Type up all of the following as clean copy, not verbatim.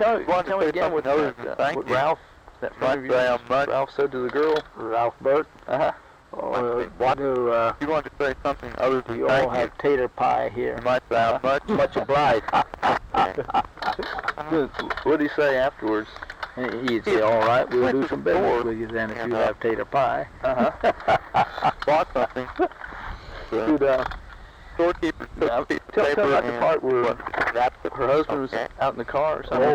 tell me again what Ralph, that friend of yours, Ralph said to the girl? Ralph Burt? Uh-huh. What do You want to say something other than you all have tater pie here? You might sound much obliged. What did he say afterwards? He'd say, all right, we'll do some business with you then if you have tater pie. bought something. Storekeeper Tell about the part where her husband was out in the car or something.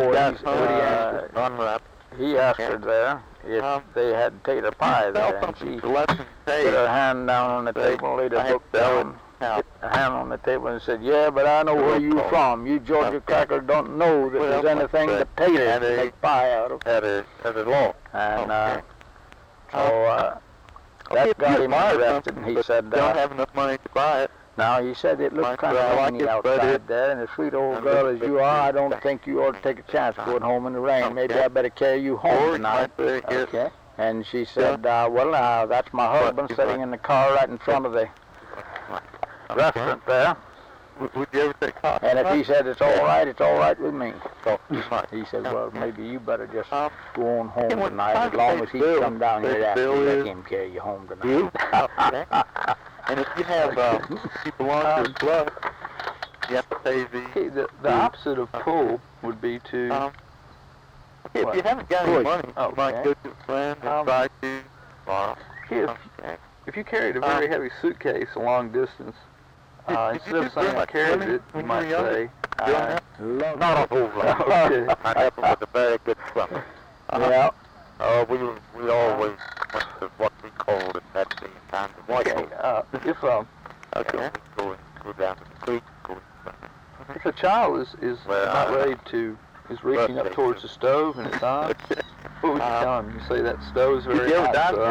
He asked her there if they had tater pie there, and she put her hand down on the table, laid her book down, hit her hand on the table and said, yeah, but I know where you from. You Georgia cracker don't know that there's anything but tater to make pie out of. At a law. And so that got him interested, and he said, don't have enough money to buy it. now, he said it looked kind of rainy outside there, and a sweet old girl as you are, I don't think you ought to take a chance going home in the rain. Maybe I better carry you home tonight. Okay. And she said, well, that's my husband sitting in the car right in front of the restaurant there. Would you ever take coffee? And if he said it's all right with me. He said, well, maybe you better just go on home tonight as long as he come down here after you let him carry you home tonight. And if you have, you belong to a club, you have to pay the opposite of pull would be to... if you haven't got any money, you might go to a friend and try to borrow. If you carried a very heavy suitcase a long distance, instead of saying I carried it, you might say, not a whole lot. Okay. I never was a very good swimmer. Yeah. We always went to what we called at that time the white hole. Go down to the creek, if a child is not ready to, is reaching up towards the stove and it's on, what would you tell him? You say that stove is very hot.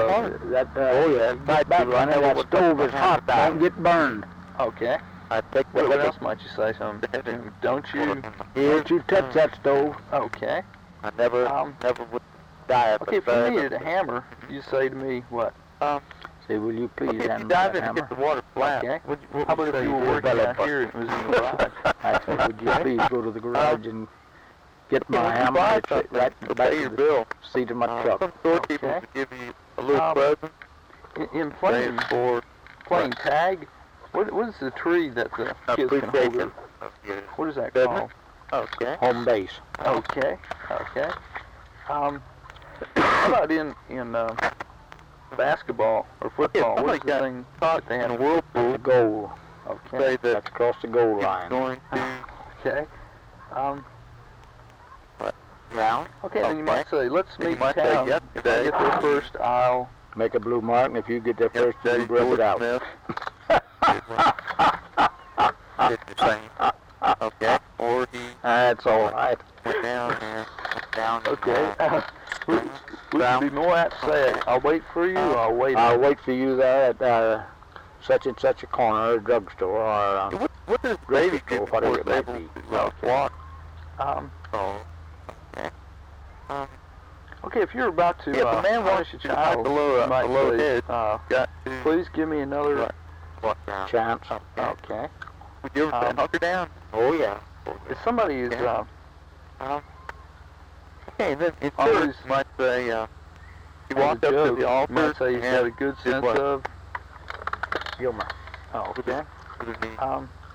That stove is hot, don't get burned. Okay. What else might you say? Something. Don't you touch that stove. Okay. I never would die. Okay, if you needed a hammer, you say to me what? Say, will you please if hand you me dive that in and hammer? get the water flat, Okay. how How about if you were working out here and it was in the garage? I said, would you please go to the garage and get my hammer buy and something right to back pay to your the bill. seat of my truck. Some storekeepers Okay. will give you a little present. In playing tag, what is the tree that the kids can hold? What is that called? Okay. Home base. Okay. How about in basketball or football? What's the thing that they have? In a whirlpool. The goal. Okay. Say that That's across the goal line. going to Okay. round. Okay, then you might say, let's meet might say, town. yep, If I get there first, I'll... Make a blue mark, and if you get there first, you rub it out. Okay. Or he That's all right. went down there. Okay. Would you be more apt to say, I'll wait for you, or I'll wait... I'll wait for you there at such and such a corner, or drugstore, or What does gravy do or before whatever it's it might able be. to walk? Okay, if you're about to If a man punish wants a to child, below you might a say, head, got to please give me another... walk down. chance. Okay. Would you ever say hunker down? Oh, yeah. If somebody is... Okay, then in Always- church might say, you as a walked up to joke, the altar you might say he's got a good did sense what? of... Humor. Oh, okay. What does he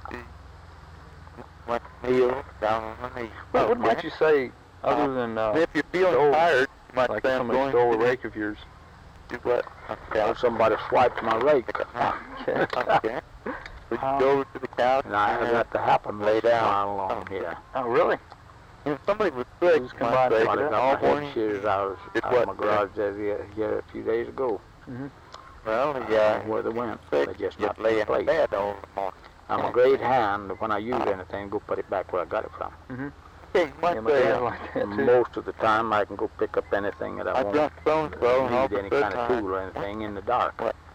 went kneel down on the knee? What might you say other than... If you're feeling stole- tired, you might like say, if I'm somebody going stole a to rake of yours? do what? Or somebody swiped my rake. Okay. Okay. Would you go over to the couch? And I had that to happen lay down along here. Oh, really? And if somebody was sick, Just you come might by say, and Somebody it got all my head morning. shears out Did of what? my garage here a few days ago. Well, Where they went. sick, They just you not lay in the place. bed all morning. I'm a great hand. When I use anything, go put it back where I got it from. Okay, you might Yeah, my say, dad like that too. Most of the time, I can go pick up anything that I I want. drunk so-and-so and all Need the any good kind of times. tool or anything in the dark.